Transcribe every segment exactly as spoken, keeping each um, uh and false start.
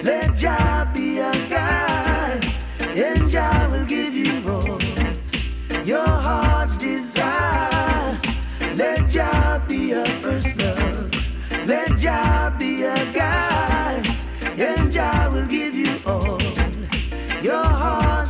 Let Jah be a guide, and Jah will give you all your heart's desire. Let Jah be your first love. Let Jah be a guide, and Jah will give you all your heart's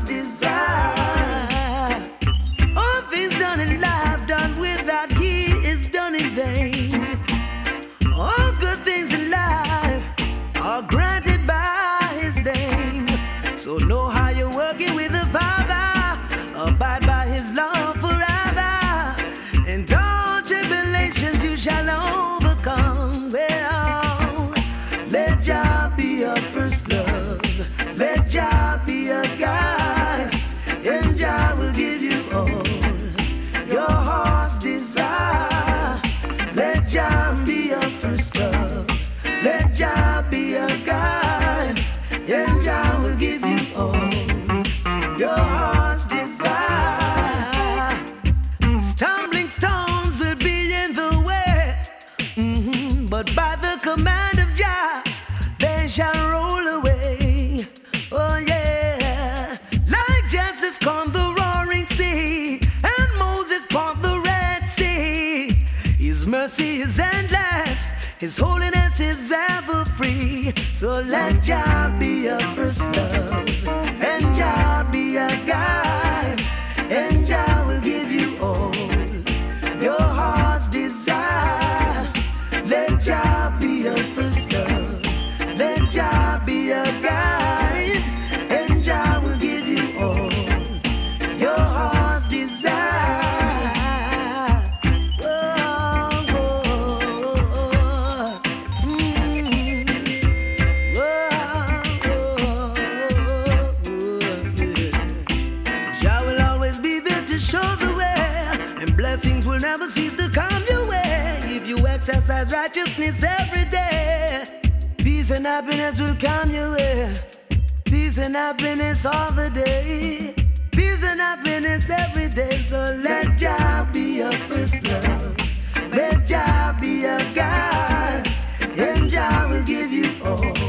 desire. All things done in life, done without He, is done in vain. All good things in life are granted by His name. So know how you're working with the Father. Abide by His love forever. And all tribulations you shall overcome. Well, let Jah be your first love. Let Jah be a guide, and Jah will give you all your heart's desire. Let Jah be your first love. Let Jah be a guide, and Jah will give you all your heart's desire. Stumbling stones will be in the way, mm-hmm. but by the command of Jah, they shall roll away. Oh yeah, like Jesus calmed the roaring sea, and Moses parted the Red Sea. His mercy is endless, His holiness is ever free. So let Jah be your first love, and Jah be a guide, and Jah will give you all your heart's desire. Let Jah be your first love. Let Jah be a guide, and Jah will give you all your heart's desire. Oh, oh, oh, mm. Oh, oh, oh, yeah. Jah will always be there to show the way, and blessings will never cease to come your way if you exercise righteousness every day. Peace and happiness will come your way. Peace and happiness all the day. Peace and happiness every day. So let Jah be your first love. Let Jah be a guide, and Jah will give you all